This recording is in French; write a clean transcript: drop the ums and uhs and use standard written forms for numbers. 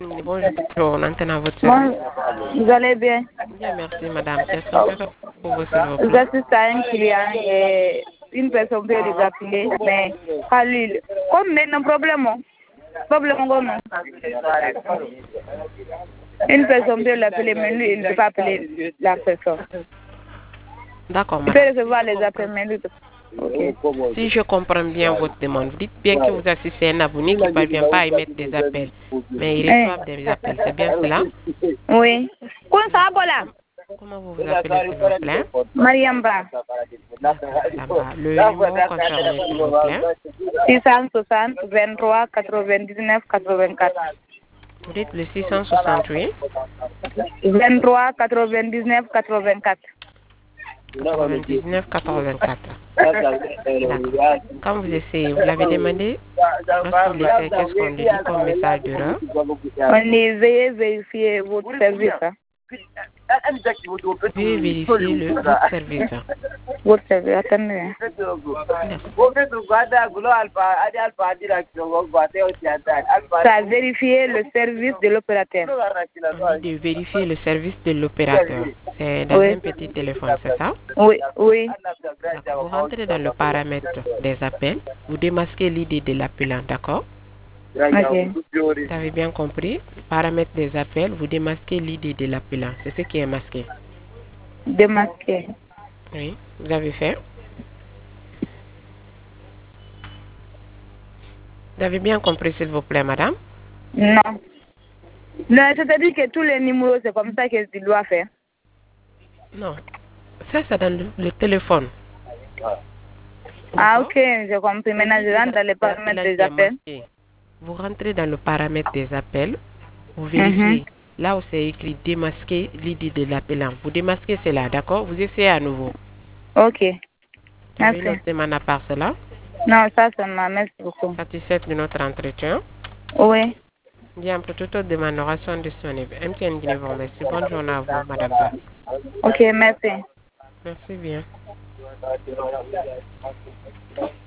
Bonjour, l'antenne à votre service. Bon, vous allez bien? Bien, merci madame. Qu'est-ce qu'on peut faire pour vous, s'il vous plaît? J'assiste à un client et une personne peut les appeler, mais pas lui. Comme un problème, problème comme une personne peut l'appeler, mais lui, il ne peut pas appeler la personne. D'accord, Il peut madame. recevoir les appels, mais lui, ok. Si je comprends bien votre demande, vous dites bien que vous assistez à un abonné qui ne parvient pas à émettre des appels, mais il reçoit des appels. C'est bien cela? Oui. Comment vous vous appelez, s'il vous plaît? Mariamba. D'accord, madame Ba. Le numéro concerné, s'il vous plaît. 660 23 99 84. Vous dites le 668 23 99 84. 99 84. D'accord. Quand vous essayez, vous l'avez demandé, lorsqu'il essaie, qu'est-ce qu'on lui dit comme message d'erreur? On est veuillez vérifier votre service. Veuillez vérifier votre service. Votre service, attendez. Ça a vérifié le service de l'opérateur. On dit de vérifier le service de l'opérateur. C'est dans un petit téléphone, c'est ça? Oui, oui. Vous rentrez dans le paramètre des appels, vous démasquez l'idée de l'appelant, d'accord? Ok. Vous avez bien compris? Paramètre des appels, vous démasquez l'idée de l'appelant. C'est ce qui est masqué. Démasqué. Oui, vous avez fait? Vous avez bien compris, s'il vous plaît, madame? Non. Non, c'est-à-dire que tous les numéros, c'est comme ça que tu dois faire. Non. Ça, c'est dans le téléphone. Ah, ok, j'ai compris. Maintenant, je rentre dans les paramètres des appels. Vous rentrez dans le paramètre des appels, vous vérifiez. Là où c'est écrit démasquer l'idée de l'appelant. Vous démasquez cela, d'accord? Vous essayez à nouveau. Ok. Vous avez une Merci. autre demande à part cela? Non, ça, c'est ma. Merci beaucoup. Satisfaite de notre entretien? Oui. Bien, pour toute autre demande, nous restons disponibles. MTN Guinée vous remercie. Bonne journée à vous, madame Ba. Ok, merci. Merci bien.